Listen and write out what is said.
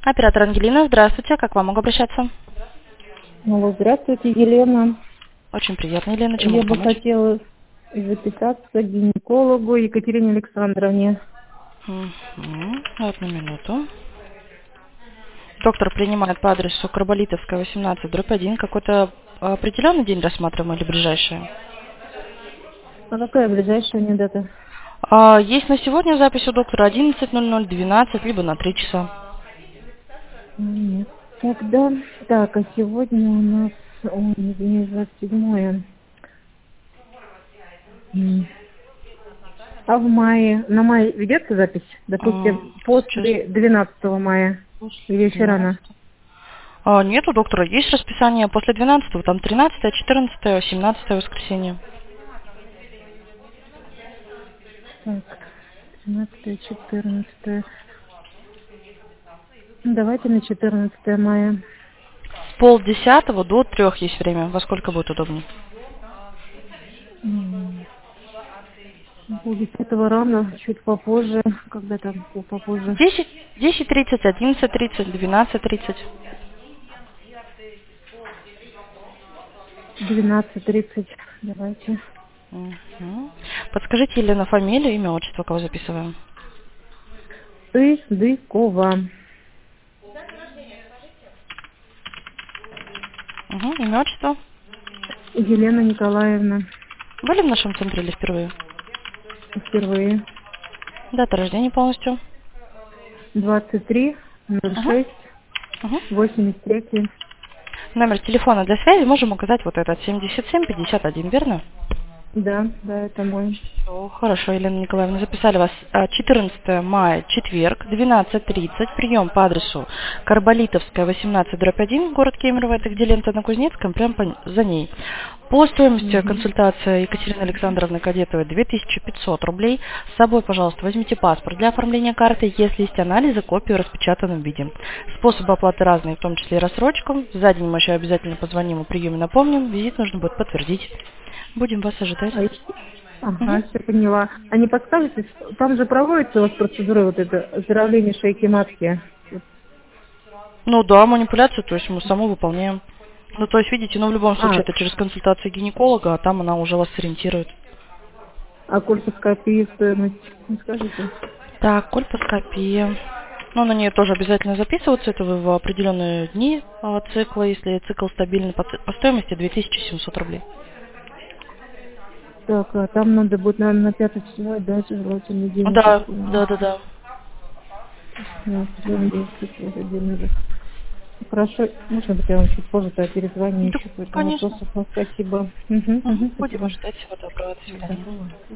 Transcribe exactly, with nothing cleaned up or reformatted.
Оператор Ангелина, здравствуйте. Как к вам могу обращаться? Алло, здравствуйте, Елена. Очень приятно, Елена. Чем Я могу бы помочь? хотела записаться к гинекологу Екатерине Александровне. Мгм. Одну минуту. Доктор принимает по адресу Карболитовская, восемнадцать, дробь один. Какой-то определенный день рассматриваем или ближайший? А какая ближайшая у нее дата? А, есть на сегодня запись у доктора одиннадцать ноль ноль, двенадцать, либо на три часа. Нет. Тогда, так, а сегодня у нас, ой, извиняюсь, двадцать седьмое. М. А в мае, на мае ведется запись? М, Допустим, Сейчас. после двенадцатого мая или еще рано? двенадцать. А, нет, у доктора есть расписание после двенадцатого, там тринадцатое, четырнадцатое, семнадцатое воскресенье. Так, тринадцатое, четырнадцатое. Ну, давайте на четырнадцатое мая. С полдесятого до трех есть время. Во сколько будет удобнее? М. Будет этого рано, чуть попозже, когда там по- попозже. Десять, десять тридцать, одиннадцать тридцать, двенадцать тридцать. Двенадцать тридцать. Давайте. Мгм. Подскажите, Елена, фамилию, имя, отчество, кого записываем? Сыдыкова. Угу. Имя, отчество. Елена Николаевна. Были в нашем центре или впервые? Впервые. Дата рождения полностью. двадцать три ноль Угу. шесть Угу. восемьдесят три. Номер телефона для связи можем указать вот этот, семьдесят семь пятьдесят один, верно? Да, да, это мой. Всё, хорошо, Елена Николаевна, записали вас. А, четырнадцатое мая, четверг, двенадцать тридцать, прием по адресу Карболитовская, восемнадцать, дробь один, город Кемерово, это где лента на Кузнецком, прям по- за ней. По стоимости Угу. консультации Екатерины Александровны Кадетовой две тысячи пятьсот рублей. С собой, пожалуйста, возьмите паспорт для оформления карты, если есть анализы, копию в распечатанном виде. Способы оплаты разные, в том числе и рассрочку. За день мы еще обязательно позвоним о приеме, напомним. Визит нужно будет подтвердить. Будем вас ожидать. А еще- Мгм. Ага, все поняла. А не подскажете, там же проводится у вас процедура вот это оздоровление шейки матки. Ну да, манипуляцию, то есть мы саму выполняем. Ну, то есть, видите, ну, в любом А, случае, это через консультацию гинеколога, а там она уже вас сориентирует. а кольпоскопия стоимость, не скажите? Так, кольпоскопия. Ну, на нее тоже обязательно записываться. Это вы в определенные дни а, цикла, если цикл стабильный, по, ц- по стоимости две тысячи семьсот рублей. Так, а там надо будет, наверное, на пятое число, да, желательно день, я так Да, поняла. да, да, да. Да, день действует уже день уже. Хорошо, можно быть, я вам чуть позже тогда перезвоню Да, еще по этому конечно. вопросу. Ну, спасибо. Угу, Угу. угу, Будем спасибо. ожидать. Всего доброго. До свидания. Здорово.